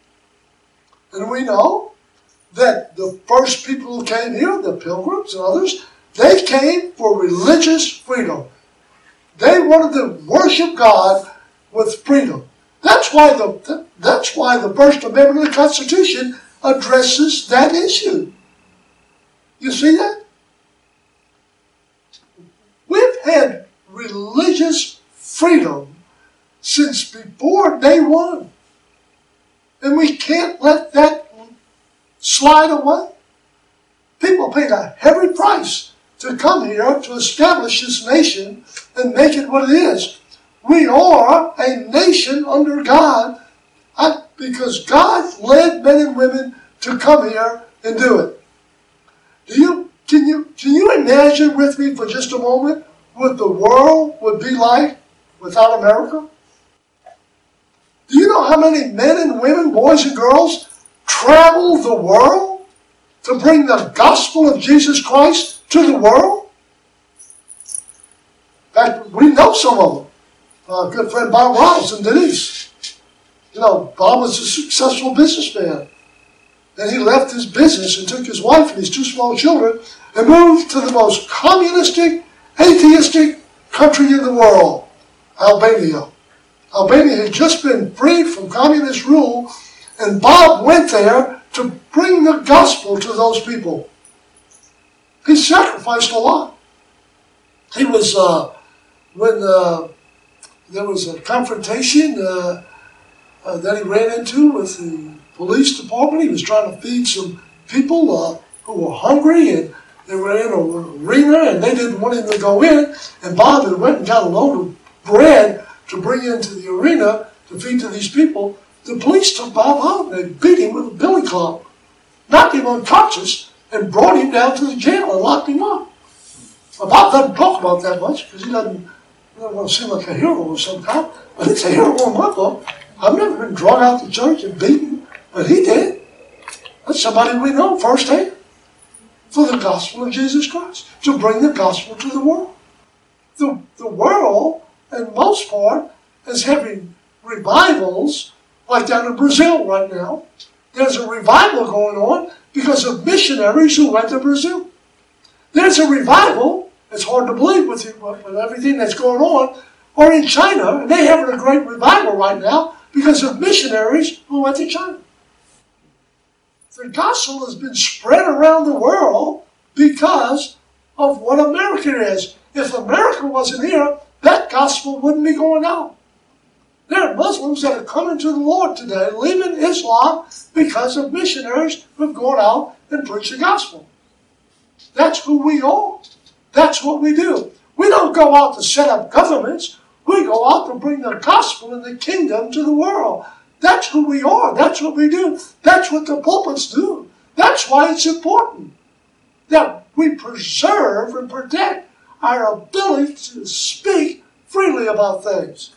And we know that the first people who came here, the Pilgrims and others, they came for religious freedom. They wanted to worship God with freedom. That's why the that's why the First Amendment of the Constitution addresses that issue. You see that? We've had religious freedom since before day one. And we can't let that slide away. People paid a heavy price to come here to establish this nation and make it what it is. We are a nation under God because God led men and women to come here and do it. Do you, can you, can you imagine with me for just a moment what the world would be like without America? Do you know how many men and women, boys and girls, travel the world to bring the gospel of Jesus Christ to the world? In fact, we know some of them. Our good friend Bob Ross and Denise. You know, Bob was a successful businessman. And he left his business and took his wife and his two small children and moved to the most communistic, atheistic country in the world, Albania. Albania had just been freed from communist rule, and Bob went there to bring the gospel to those people. He sacrificed a lot. He was, uh, when uh, there was a confrontation uh, uh, that he ran into with the police department, he was trying to feed some people uh, who were hungry, and they were in an arena, and they didn't want him to go in, and Bob had went and got a load of bread to bring into the arena to feed to these people. The police took Bob out, and they beat him with a billy club, knocked him unconscious, and brought him down to the jail and locked him up. Well, Bob doesn't talk about that much because he doesn't, he doesn't want to seem like a hero of some kind, but it's a hero in my book. I've never been dragged out to church and beaten, but he did. That's somebody we know firsthand for the gospel of Jesus Christ, to bring the gospel to the world. The, the world, in most part, is having revivals, like down in Brazil right now. There's a revival going on because of missionaries who went to Brazil. There's a revival, it's hard to believe with, with everything that's going on, or in China, and they're having a great revival right now because of missionaries who went to China. The gospel has been spread around the world because of what America is. If America wasn't here, that gospel wouldn't be going out. There are Muslims that are coming to the Lord today, leaving Islam because of missionaries who have gone out and preached the gospel. That's who we are. That's what we do. We don't go out to set up governments. We go out to bring the gospel and the kingdom to the world. That's who we are. That's what we do. That's what the pulpits do. That's why it's important that we preserve and protect our ability to speak freely about things.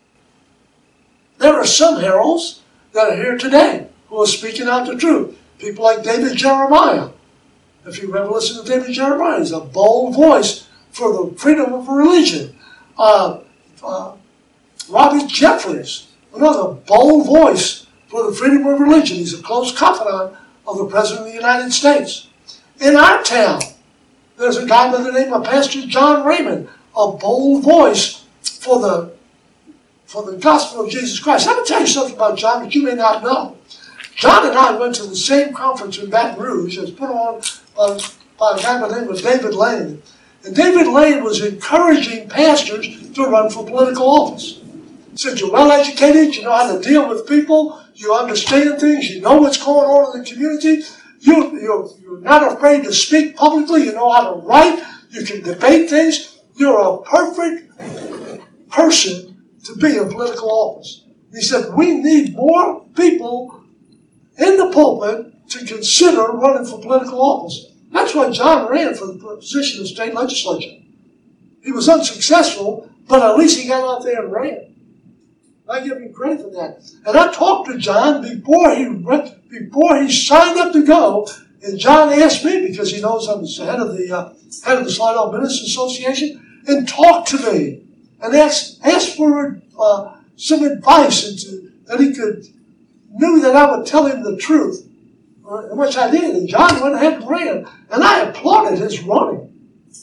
There are some heralds that are here today who are speaking out the truth. People like David Jeremiah. If you ever listen to David Jeremiah, he's a bold voice for the freedom of religion. Uh, uh, Robert Jeffries, another bold voice for the freedom of religion. He's a close confidant of the President of the United States. In our town, there's a guy by the name of Pastor John Raymond, a bold voice for the, for the gospel of Jesus Christ. Let me tell you something about John that you may not know. John and I went to the same conference in Baton Rouge. It was put on by, by a guy by the name of David Lane. And David Lane was encouraging pastors to run for political office. He said, you're well educated, you know how to deal with people, you understand things, you know what's going on in the community, you, you're, you're not afraid to speak publicly, you know how to write, you can debate things, you're a perfect person to be in political office. He said, we need more people in the pulpit to consider running for political office. That's why John ran for the position of state legislature. He was unsuccessful, but at least he got out there and ran. I give him credit for that. And I talked to John before he went, before he signed up to go, and John asked me, because he knows I'm the head of the uh, head of the Slidell Ministers Association, and talked to me and asked asked for uh, some advice into, that he could knew that I would tell him the truth, uh, which I did. And John went ahead and ran, and I applauded his running.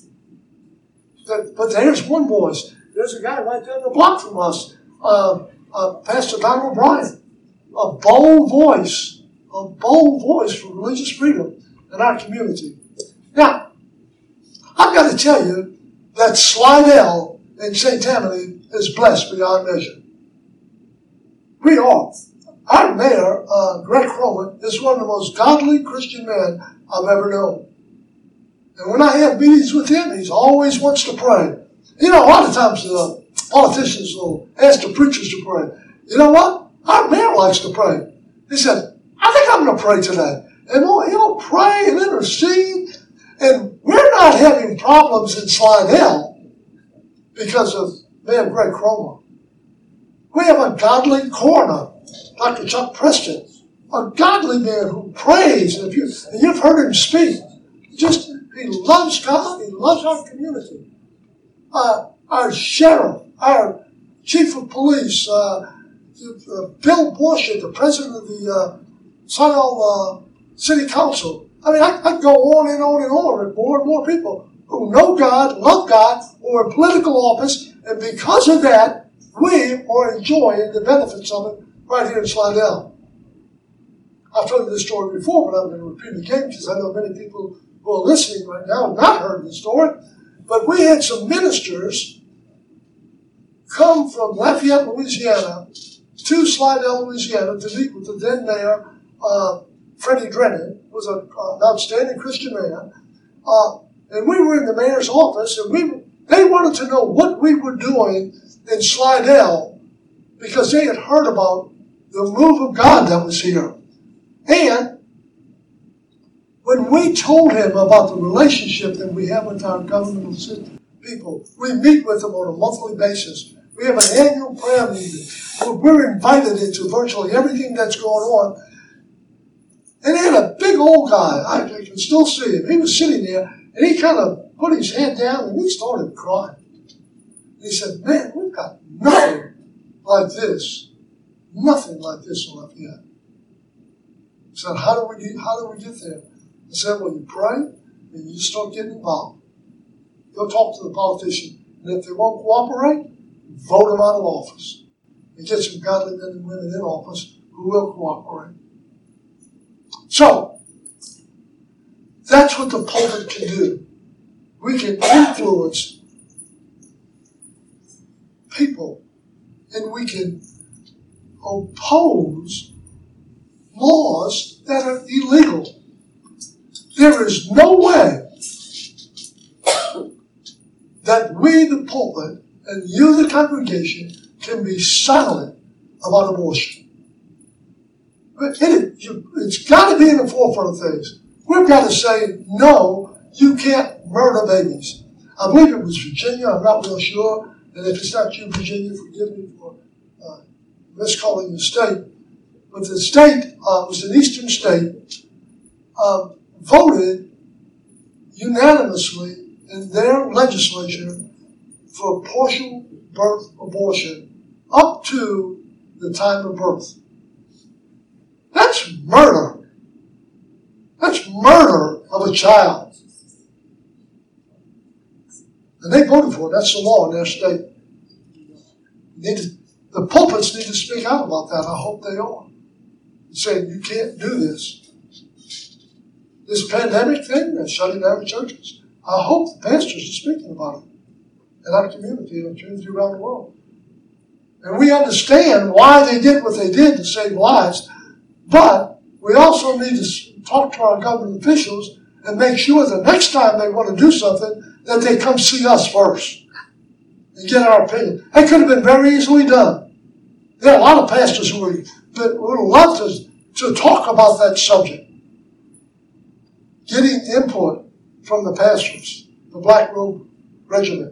But, but there's one voice. There's a guy right down the block from us. Uh, Uh, Pastor Donald Bryan, a bold voice, a bold voice for religious freedom in our community. Now, I've got to tell you that Slidell and Saint Tammany is blessed beyond measure. We are. Our mayor, uh, Greg Croman, is one of the most godly Christian men I've ever known. And when I have meetings with him, he always wants to pray. You know, a lot of times uh, politicians will ask the preachers to pray. You know what? Our mayor likes to pray. He said, I think I'm going to pray today. And he'll pray and intercede. And we're not having problems in Slidell because of Mayor Greg Croman. We have a godly coroner, Doctor Chuck Preston, a godly man who prays. And, if you, and you've heard him speak. Just, he loves God. He loves our community. Uh, our sheriff, our chief of police, uh, uh, Bill Borshett, the president of the uh, Slidell uh, City Council. I mean, I, I could go on and on and on with more and more people who know God, love God, or in political office, and because of that, we are enjoying the benefits of it right here in Slidell. I've told you this story before, but I'm going to repeat it again because I know many people who are listening right now have not heard the story. But we had some ministers come from Lafayette, Louisiana, to Slidell, Louisiana, to meet with the then mayor, uh, Freddie Drennan, who was a, uh, an outstanding Christian man. Uh, and we were in the mayor's office, and we they wanted to know what we were doing in Slidell because they had heard about the move of God that was here. And when we told him about the relationship that we have with our governmental people, we meet with them on a monthly basis. We have an annual prayer meeting where we're invited into virtually everything that's going on. And they had a big old guy, I, I can still see him. He was sitting there, and he kind of put his head down, and he started crying. He said, man, we've got nothing like this. Nothing like this in Lafayette. He said, how do we get, how do we get there? I said, well, you pray, and you start getting involved. Go talk to the politician. And if they won't cooperate, vote them out of office. And get some godly men and women in office who will cooperate. So, that's what the pulpit can do. We can influence people, and we can oppose laws that are illegal. There is no way that we, the pulpit, and you, the congregation, can be silent about abortion. It, it, it's got to be in the forefront of things. We've got to say, no, you can't murder babies. I believe it was Virginia, I'm not real sure, and if it's not you, Virginia, forgive me for uh, miscalling the state. But the state, uh, was an eastern state, uh, voted unanimously in their legislature for partial birth abortion up to the time of birth. That's murder. That's murder of a child. And they voted for it. That's the law in their state. Need to, the pulpits need to speak out about that. I hope they are. Saying you can't do this. This pandemic thing, they're shutting down churches. I hope the pastors are speaking about it in our community and community around the world. And we understand why they did what they did to save lives, but we also need to talk to our government officials and make sure that next time they want to do something, that they come see us first and get our opinion. That could have been very easily done. There are a lot of pastors who would, would love to, to talk about that subject. Getting input from the pastors, the Black Robe Regiment.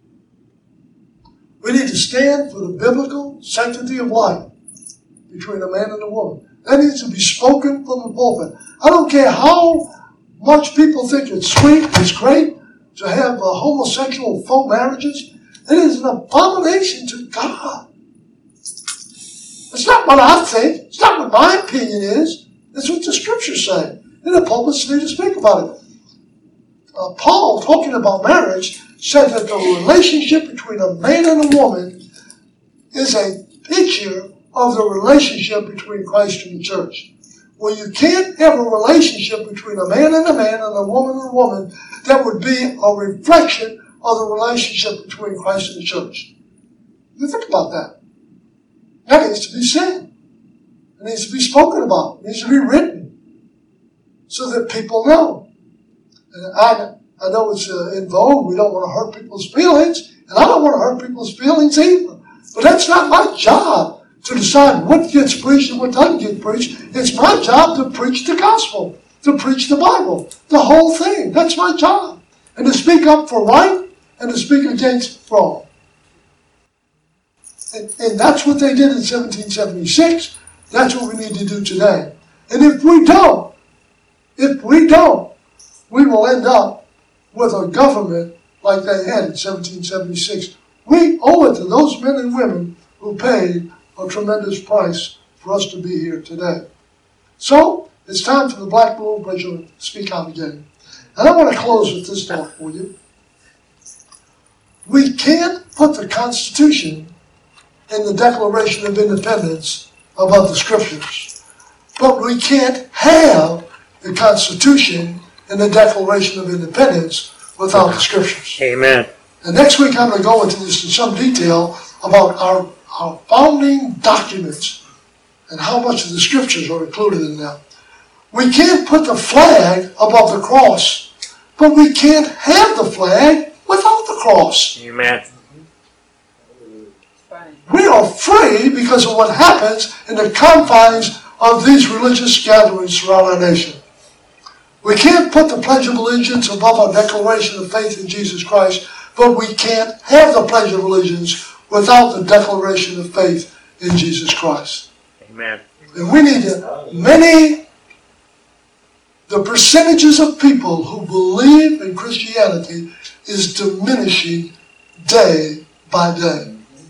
We need to stand for the biblical sanctity of life between a man and a woman. That needs to be spoken from the pulpit. I don't care how much people think it's sweet, it's great to have uh, homosexual faux marriages. It is an abomination to God. It's not what I think. It's not what my opinion is. It's what the Scriptures say. And the pulpits need to speak about it. Uh, Paul, talking about marriage, said that the relationship between a man and a woman is a picture of the relationship between Christ and the church. Well, you can't have a relationship between a man and a man and a woman and a woman that would be a reflection of the relationship between Christ and the church. You think about that. That needs to be said. It needs to be spoken about. It needs to be written so that people know. And I, I know it's uh, in vogue. We don't want to hurt people's feelings, and I don't want to hurt people's feelings either. But that's not my job to decide what gets preached and what doesn't get preached. It's my job to preach the gospel, to preach the Bible, the whole thing. That's my job. And to speak up for right and to speak against wrong. And, and that's what they did in seventeen seventy-six. That's what we need to do today. And if we don't, if we don't, we will end up with a government like they had in seventeen seventy-six, We owe it to those men and women who paid a tremendous price for us to be here today. So, it's time for the Black Rule Preacher to speak out again. And I want to close with this thought for you. We can't put the Constitution in the Declaration of Independence above the Scriptures. But we can't have the Constitution in the Declaration of Independence without the Scriptures. Amen. And next week I'm going to go into this in some detail about our, our founding documents and how much of the Scriptures are included in them. We can't put the flag above the cross, but we can't have the flag without the cross. Amen. We are free because of what happens in the confines of these religious gatherings throughout our nation. We can't put the Pledge of Allegiance above our declaration of faith in Jesus Christ, but we can't have the Pledge of Allegiance without the declaration of faith in Jesus Christ. Amen. And we need to, many, the percentages of people who believe in Christianity is diminishing day by day.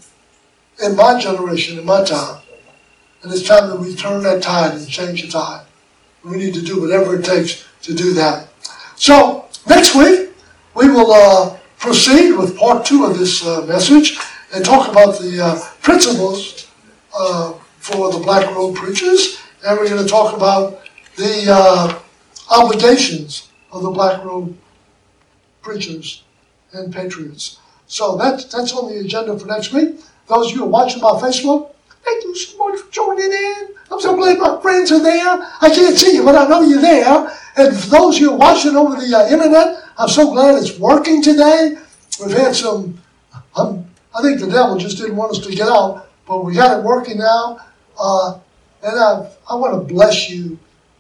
In my generation, in my time. And it's time that we turn that tide and change the tide. We need to do whatever it takes to do that. So, next week, we will uh, proceed with part two of this uh, message and talk about the uh, principles uh, for the Black Robe Preachers. And we're going to talk about the uh, obligations of the Black Robe Preachers and Patriots. So that, that's on the agenda for next week. Those of you who are watching by Facebook, thank you so much for joining in. I'm so glad my friends are there. I can't see you, but I know you're there. And for those of you who are watching over the uh, internet, I'm so glad it's working today. We've had some, um, I think the devil just didn't want us to get out, but we got it working now. Uh, and I, I want to bless you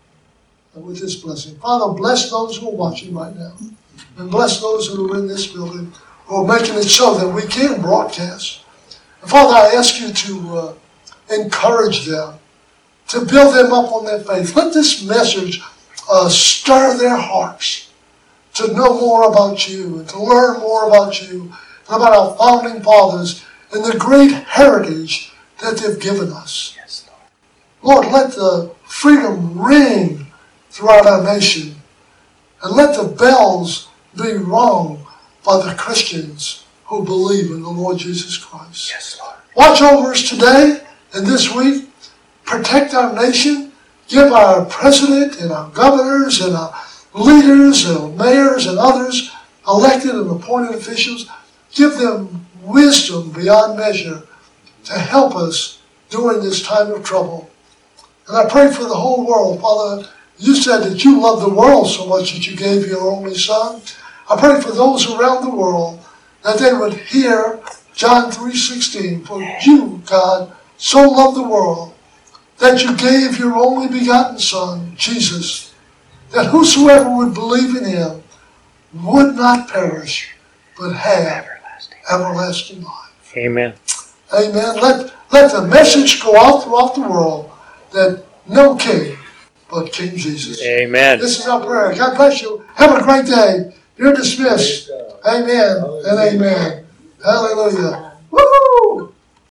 with this blessing. Father, bless those who are watching right now. And bless those who are in this building who are making it so that we can broadcast. And Father, I ask you to uh, encourage them, to build them up on their faith. Let this message uh, stir their hearts to know more about you and to learn more about you and about our founding fathers and the great heritage that they've given us. Yes, Lord. Lord, let the freedom ring throughout our nation and let the bells be rung by the Christians who believe in the Lord Jesus Christ. Yes, Lord. Watch over us today and this week. Protect our nation. Give our president and our governors and our leaders and our mayors and others, elected and appointed officials, give them wisdom beyond measure to help us during this time of trouble. And I pray for the whole world. Father, you said that you love the world so much that you gave your only Son. I pray for those around the world that they would hear John three sixteen. For you, God, so loved the world that you gave your only begotten Son, Jesus, that whosoever would believe in him would not perish, but have everlasting, everlasting life. Amen. Amen. Let, let the message go out throughout the world that no king but King Jesus. Amen. This is our prayer. God bless you. Have a great day. You're dismissed. Amen and amen. Hallelujah. Woo-hoo!